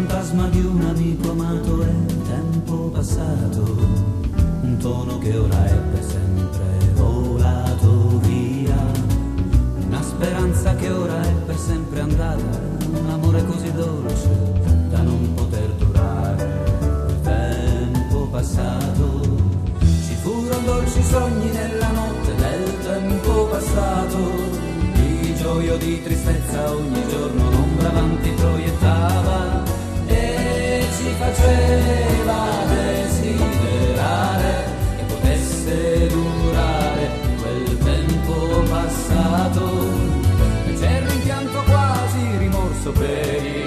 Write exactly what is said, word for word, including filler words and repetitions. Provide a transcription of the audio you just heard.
fantasma di un amico amato è tempo passato, un tono che ora è per sempre volato via, una speranza che ora è per sempre andata, un amore così dolce da non poter durare. Il tempo passato, ci furono dolci sogni nella notte del tempo passato, di gioia o di tristezza ogni giorno un'ombra avanti proiettava e ci faceva desiderare che potesse durare quel tempo passato. E c'è rimpianto, quasi rimorso per il